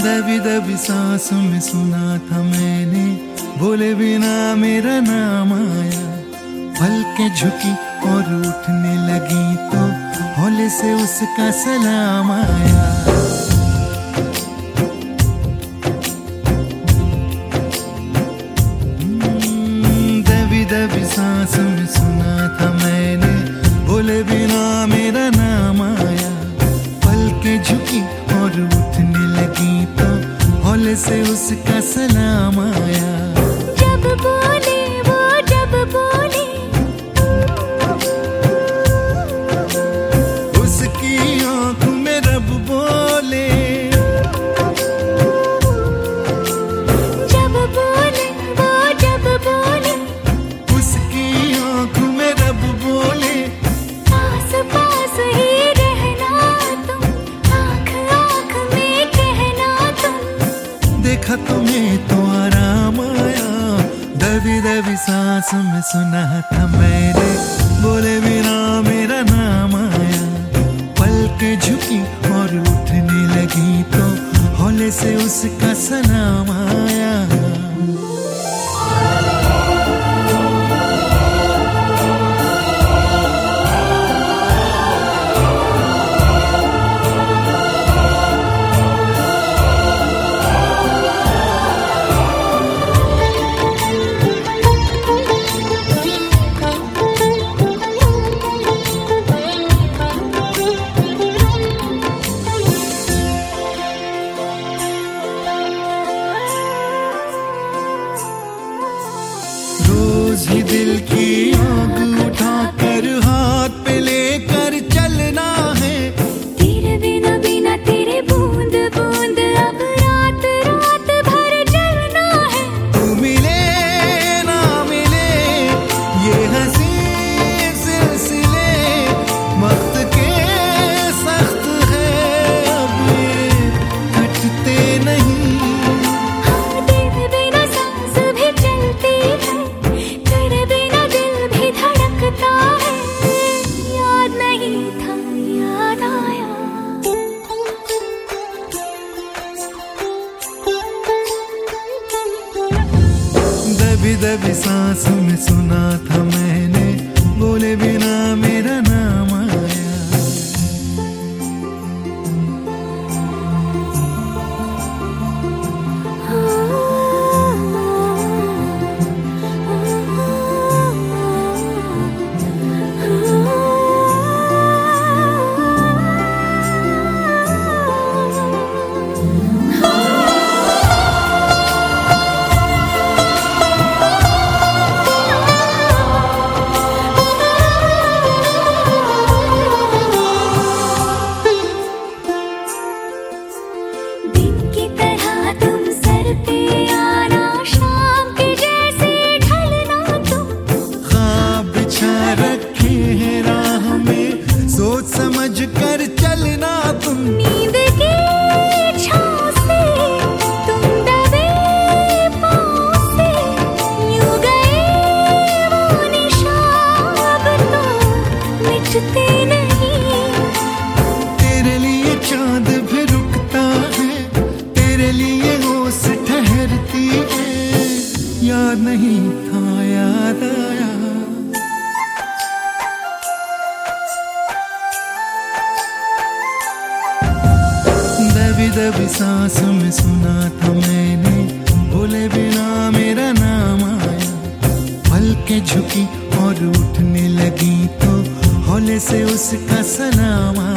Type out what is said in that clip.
दबी दबी सांसों में सुना था मैंने, बोले बिना मेरा नाम आया। पलकें झुकी और उठने लगी तो हौले से उसका सलाम आया। दबी दबी सांसों में सुना था मैंने, बोले बिना मेरा नाम आया। पलकें झुकी और उठने लगी तो हौले से उसका सलाम आया। जब बोले वो जब बोले, उसकी आंखों में रब बोले। जब बोले वो जब बोले, उसकी आंखों में रब बोले। पास पास ही रहना तुम, आँख आँख में कहना तुम। देखा तुम्हें तो आराम आया। दबी दबी सांस में सुना था मैंने, बोले बिना मेरा नाम आया। पलकें झुकी और उठने लगी तो हौले से उसका सलाम आया। रोज ही दिल की आग उठाकर हाथ पे लेकर चलना है। तेरे बिना बिना तेरे बूंद बूंद अब रात रात भर जलना है। तू मिले ना मिले ये हंसी सिलसिले वक्त के सख्त है, अब ये कटते नहीं। हाँ, तेरे बिना सांस भी चलती है, तेरे बिना दिल भी धड़कता है। याद नहीं था याद आया। दबी दबी सांसों में सुना था मैंने, बोले बिना मेरा नाम आया। दिन की तरह तुम सर पे आना, शाम के जैसे ढलना तुम। ख्वाब बिछा रखे हैं राह में, सोच समझ कर चलना तुम। नींद की छाँव से तुम दबे पाँव से, यूं गए वो निशान अब तो मिटते नहीं। तेरे लिए चांद भी रुकता है, तेरे लिए होश ठहरती है। याद नहीं था याद आया। दबी दबी सांसों में सुना था मैंने, बोले बिना मेरा नाम आया। पलकें झुकी और उठने लगी तो हौले से उसका सलाम आया।